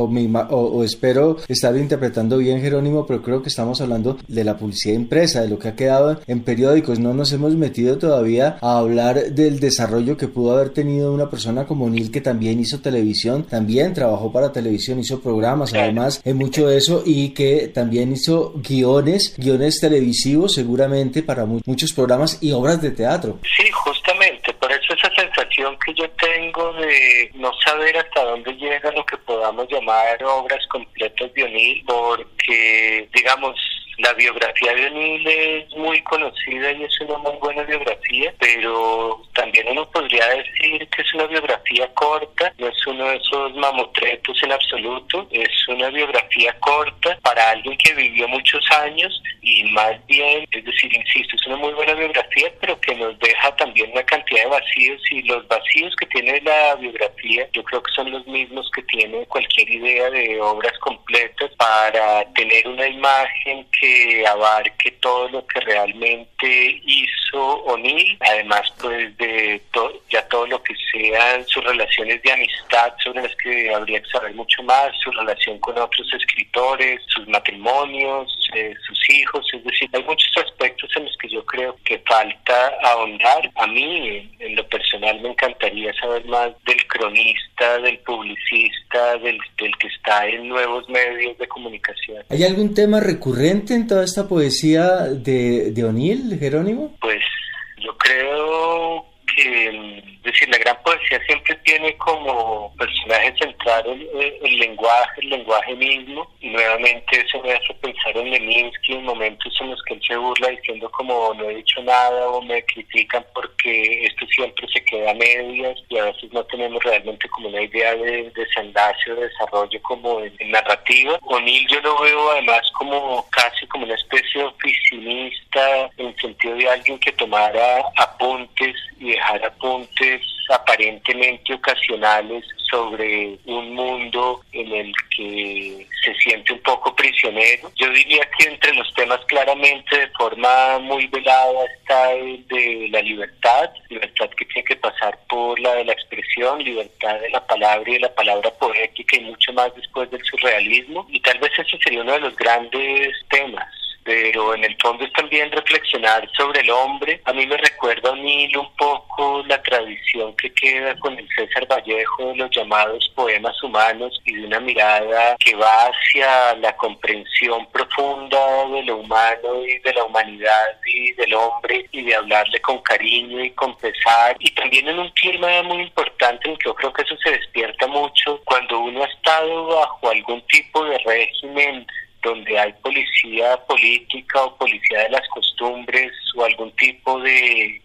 Speaker 4: o espero estar interpretando bien, Jerónimo, pero creo que estamos hablando de la publicidad impresa, de lo que ha quedado en periódicos. No nos hemos metido todavía a hablar del desarrollo que pudo haber tenido una persona como O'Neill, que también hizo televisión, también trabajó para televisión, hizo programas, además, en mucho de eso, y que también hizo guiones televisivos, seguramente, para muchos programas y obras de teatro.
Speaker 5: Sí, justamente, por eso esa sensación que yo tengo de no saber hasta dónde llega lo que podamos llamar obras completas de O'Neill, porque, digamos, la biografía de O'Neill es muy conocida y es una muy buena biografía, pero también uno podría decir que es una biografía corta, no es uno de esos mamotretos en absoluto, es una biografía corta para alguien que vivió muchos años y más bien, es decir, insisto, es una muy buena biografía, pero que nos deja también una cantidad de vacíos, y los vacíos que tiene la biografía yo creo que son los mismos que tiene cualquier idea de obras completas, para tener una imagen que abarque todo lo que realmente hizo O'Neill, además pues de ya todo lo que sean sus relaciones de amistad, sobre las que habría que saber mucho más, su relación con otros escritores, sus matrimonios, sus hijos, es decir, hay muchos aspectos en los que yo creo que falta ahondar. A mí, en lo personal, me encantaría saber más del cronista, del publicista, del que está en nuevos medios de comunicación.
Speaker 4: ¿Hay algún tema recurrente en toda esta poesía de O'Neill, Jerónimo?
Speaker 5: Pues yo creo que, es decir, la gran poesía siempre tiene como personaje central el lenguaje mismo, y nuevamente eso me hace pensar en Leminski, en momentos en los que él se burla diciendo como no he dicho nada o me critican porque esto siempre se queda a medias, y a veces no tenemos realmente como una idea de desenlace o de desarrollo como en narrativa. O'Neill yo lo veo además como casi como una especie de oficinista, en el sentido de alguien que tomara apuntes y dejara apuntes aparentemente ocasionales sobre un mundo en el que se siente un poco prisionero. Yo diría que entre los temas claramente de forma muy velada está el de la libertad que tiene que pasar por la de la expresión, libertad de la palabra y de la palabra poética, y mucho más después del surrealismo, y tal vez ese sería uno de los grandes temas. Pero en el fondo es también reflexionar sobre el hombre. A mí me recuerda a O'Neill un poco la tradición que queda con el César Vallejo de los llamados poemas humanos, y de una mirada que va hacia la comprensión profunda de lo humano y de la humanidad y del hombre, y de hablarle con cariño y con pesar, y también en un clima muy importante en que yo creo que eso se despierta mucho cuando uno ha estado bajo algún tipo de régimen donde hay policía política o policía de las costumbres o algún tipo de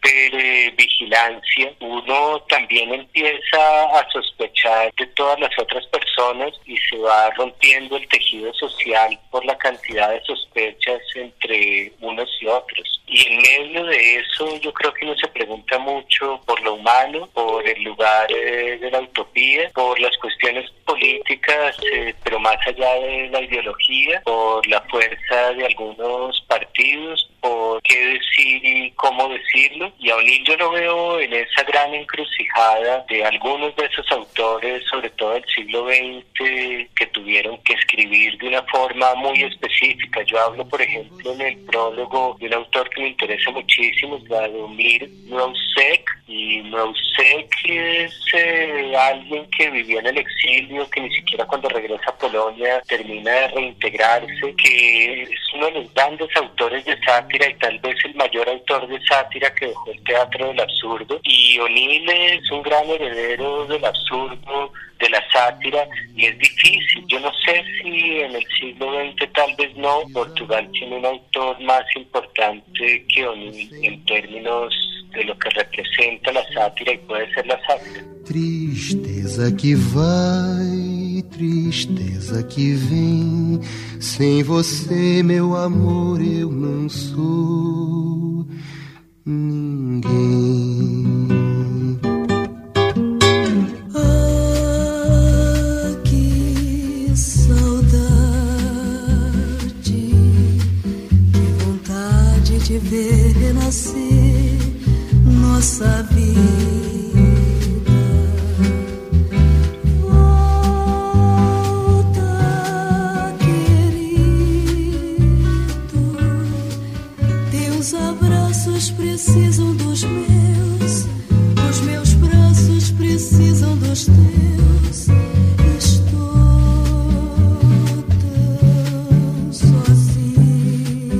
Speaker 5: hipervigilancia. Uno también empieza a sospechar de todas las otras personas y se va rompiendo el tejido social por la cantidad de sospechas entre unos y otros. Y en medio de eso yo creo que uno se pregunta mucho por lo humano, por el lugar de la utopía, por las cuestiones políticas, pero más allá de la ideología, por la fuerza de algunos partidos, por qué decir y cómo decirlo. Y a O'Neill yo lo veo en esa gran encrucijada de algunos de esos autores, sobre todo del siglo XX, que tuvieron que escribir de una forma muy específica. Yo hablo, por ejemplo, en el prólogo de un autor que me interesa muchísimo, es Vladimir Nousek, y Nousek es alguien que vivió en el exilio, que ni siquiera cuando regresa a Polonia termina de reintegrarse, que es uno de los grandes autores de sátira y tal vez el mayor autor de sátira que dejó el teatro del absurdo. Y O'Neill es un gran heredero del absurdo, de la sátira, y es difícil. Yo no sé si en el siglo XX tal vez no, Portugal tiene un autor más importante que O'Neill en términos de lo que representa la sátira y puede ser la sátira.
Speaker 8: Tristeza que vai que tristeza que vem. Sem você, meu amor, eu não sou ninguém.
Speaker 7: Ah, que saudade, que vontade de ver renascer nossa vida. Precisam dos meus, os meus braços precisam dos teus. Estou tão sozinha,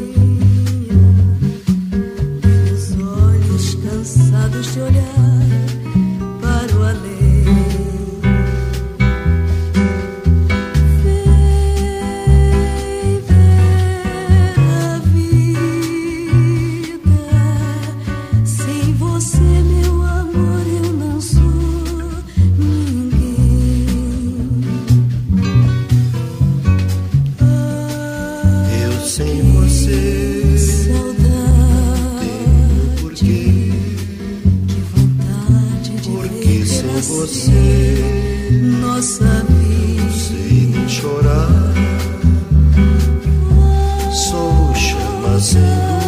Speaker 7: os olhos cansados de olhar para o além. Nossa vida
Speaker 8: sem nem chorar, sou chama sem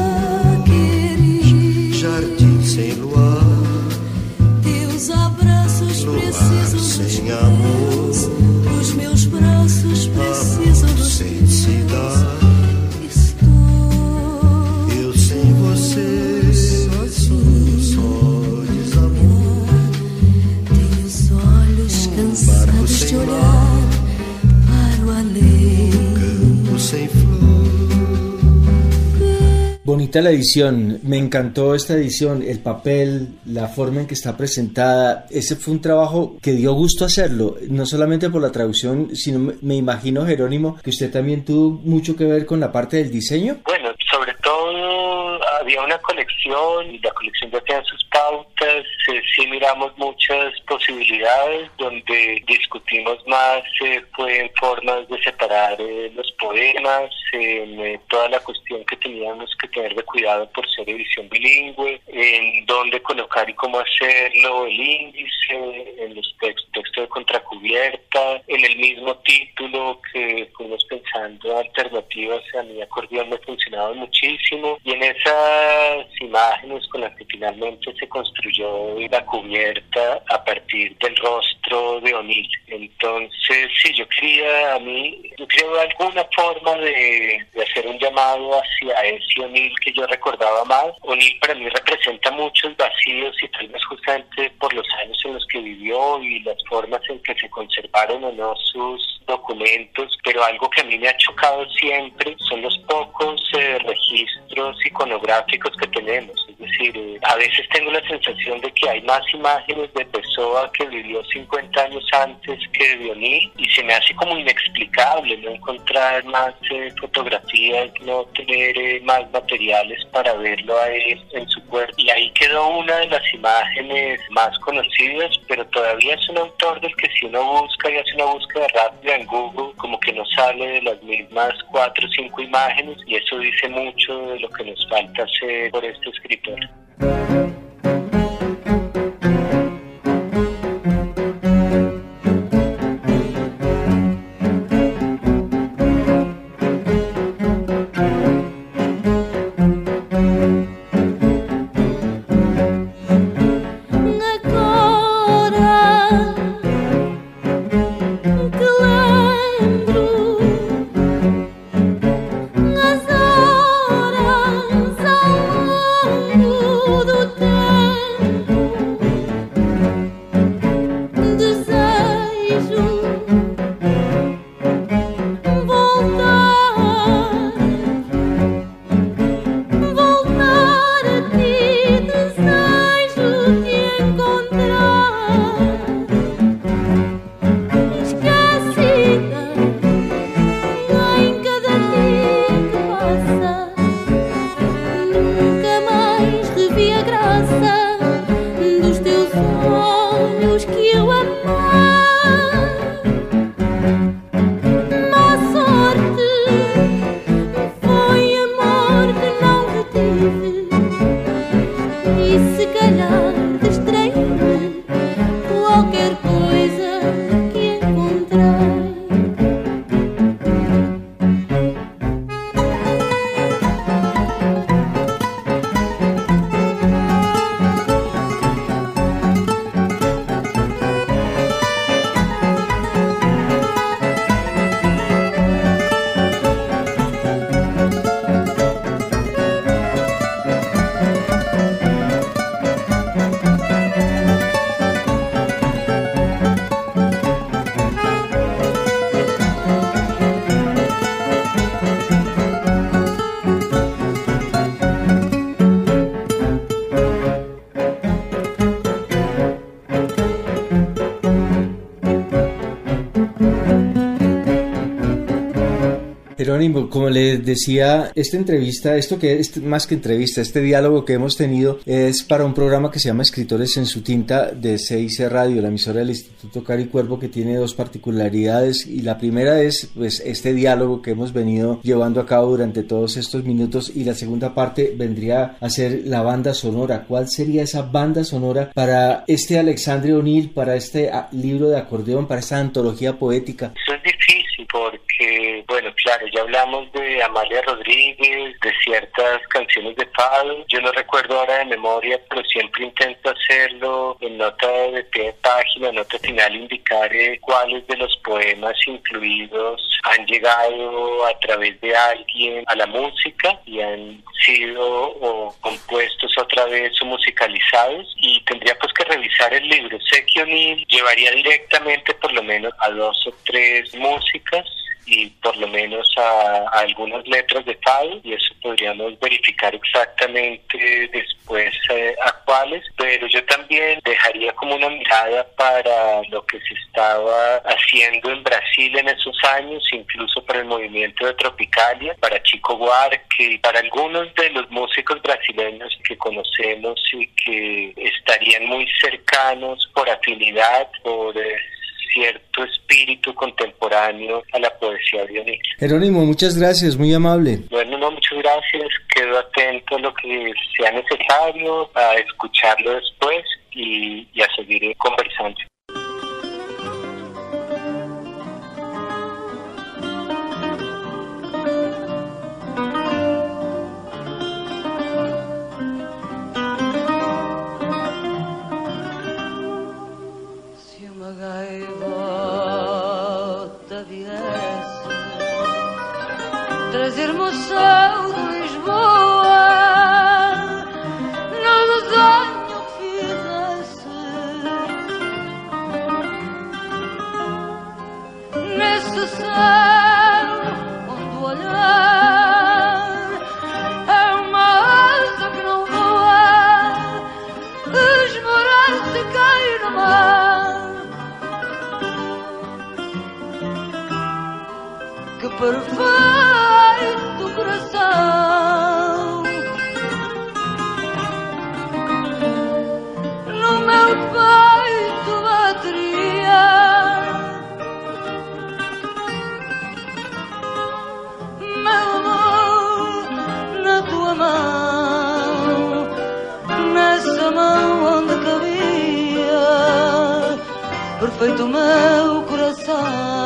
Speaker 8: luz, jardim sem luar,
Speaker 7: teus abraços precisam
Speaker 8: sem amor,
Speaker 7: os meus braços precisam dos
Speaker 8: sem cidade. Eu sem você sozinho, só desamor.
Speaker 7: Tenho os olhos cansados de olhar para o além.
Speaker 8: Campo sem flor.
Speaker 4: Bonita la edición, me encantó esta edición, el papel, la forma en que está presentada. Ese fue un trabajo que dio gusto hacerlo, no solamente por la traducción, sino me imagino, Jerónimo, que usted también tuvo mucho que ver con la parte del diseño.
Speaker 5: Bueno, sobre todo había una colección y la colección ya tenía sus pautas, sí miramos muchas posibilidades donde discutimos más fue en formas de separar los poemas, toda la cuestión que teníamos que tener de cuidado por ser edición bilingüe, en dónde colocar y cómo hacerlo, el índice, en los textos de contracubierta, en el mismo título que fuimos pensando alternativas. A mí acordeón me funcionaba muchísimo y en esas imágenes con las que finalmente se construyó la cubierta a partir del rostro de O'Neill. Entonces sí, yo quería alguna forma de hacer un llamado hacia ese O'Neill que yo recordaba más. O'Neill para mí representa muchos vacíos y tal vez justamente por los años en los que vivió y las formas en que se conservaron o no sus documentos, pero algo que a mí me ha chocado siempre son los pocos registros iconográficos que tenemos. Es decir, a veces tengo la sensación de que hay más imágenes de Pessoa que vivió 50 años antes que de O'Neill y se me hace como inexplicable no encontrar más fotografías, no tener más materiales para verlo a él en su cuerpo. Y ahí quedó una de las imágenes más conocidas, pero todavía es un autor del que si uno busca y hace una búsqueda rápida en Google, como que no sale de las mismas 4 o 5 imágenes, y eso dice mucho de lo que nos falta hacer por este escritor.
Speaker 4: Jerónimo, como les decía, esta entrevista, esto que es más que entrevista, este diálogo que hemos tenido es para un programa que se llama Escritores en su tinta de 6 Radio, la emisora del Instituto Caro y Cuervo, que tiene 2 particularidades, y la primera es pues este diálogo que hemos venido llevando a cabo durante todos estos minutos, y la segunda parte vendría a ser la banda sonora. ¿Cuál sería esa banda sonora para este Alexandre O'Neal, para este libro de acordeón, para esta antología poética?
Speaker 5: Eso es difícil porque, bueno, claro, ya hablamos de Amalia Rodríguez, de ciertas canciones de fado. Yo no recuerdo ahora de memoria, pero siempre intento hacerlo en nota de pie de página, nota final, indicar cuáles de los poemas incluidos han llegado a través de alguien a la música y han sido o compuestos otra vez o musicalizados, y tendría pues que revisar el libro. Sé que O'Neal llevaría directamente por lo menos a 2 o 3 músicas y por lo menos a algunas letras de fado, y eso podríamos verificar exactamente después a cuáles, pero yo también dejaría como una mirada para lo que se estaba haciendo en Brasil en esos años, incluso para el movimiento de Tropicalia, para Chico Buarque, para algunos de los músicos brasileños que conocemos y que estarían muy cercanos por afinidad, por cierto espíritu contemporáneo a la poesía de O'Neal.
Speaker 4: Jerónimo, muchas gracias, muy amable.
Speaker 5: Bueno, no, muchas gracias. Quedo atento a lo que sea necesario, a escucharlo después y a seguir conversando.
Speaker 3: Trazer-me o céu de Lisboa no desenho que fizesse, nesse céu onde o olhar é uma asa que não voa, esmorar-se e cair no mar. Que perfeito coração no meu peito bateria, meu amor na tua mão, nessa mão onde cabia perfeito o meu coração.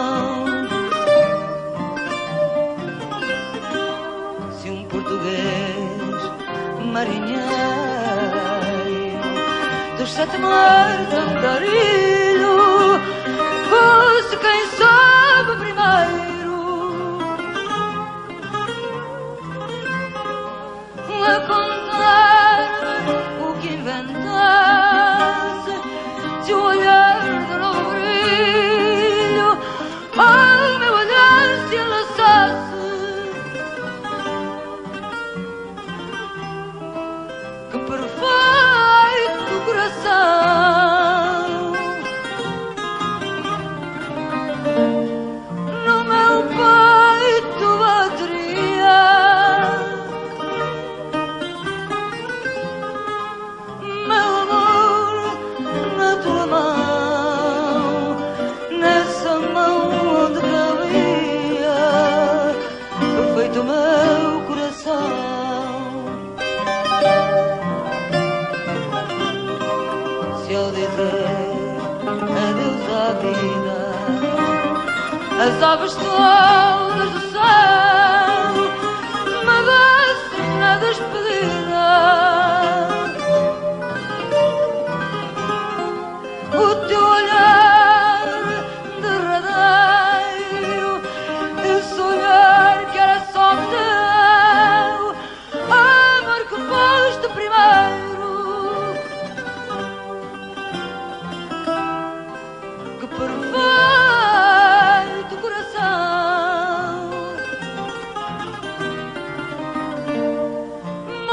Speaker 3: Marinheiro dos 7 mares andarilho fosse quem sabe primeiro a contar-me o que inventasse, se o olhar de novo brilho ao meu olhar se enlaçasse. Perfeito coração no meu peito bateria, meu amor na tua mão, nessa mão onde cabia perfeito o meu coração. As aves todas do céu me descem na despedida, o teu olhar derradeiro, esse olhar que era só teu, amor que foste primeiro, que perfeito coração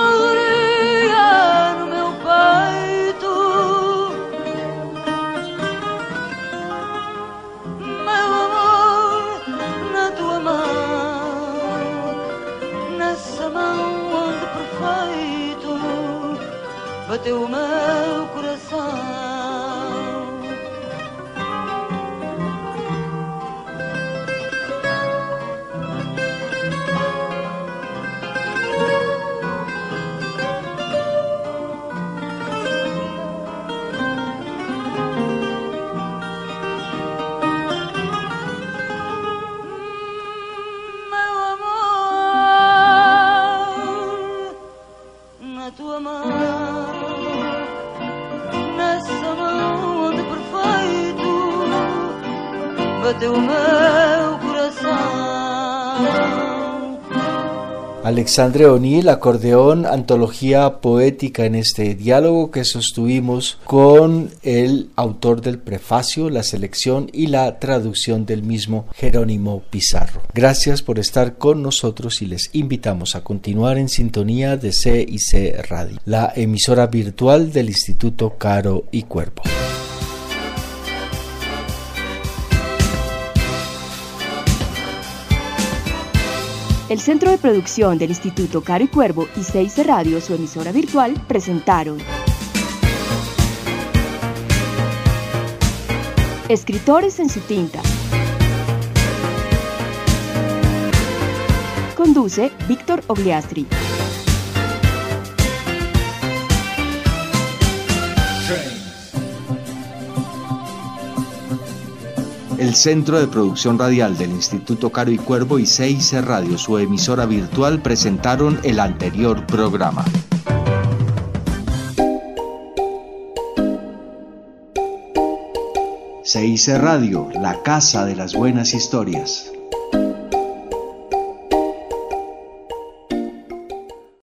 Speaker 3: bateu o meu coração.
Speaker 4: Alexandre O'Neal, acordeón, antología poética en este diálogo que sostuvimos con el autor del prefacio, la selección y la traducción del mismo, Jerónimo Pizarro. Gracias por estar con nosotros y les invitamos a continuar en sintonía de CIC Radio, la emisora virtual del Instituto Caro y Cuervo.
Speaker 2: El Centro de Producción del Instituto Caro y Cuervo y CIC Radio, su emisora virtual, presentaron Escritores en su tinta. Conduce Víctor Ogliastri.
Speaker 1: El Centro de Producción Radial del Instituto Caro y Cuervo y CIC Radio, su emisora virtual, presentaron el anterior programa. CIC Radio, la casa de las buenas historias.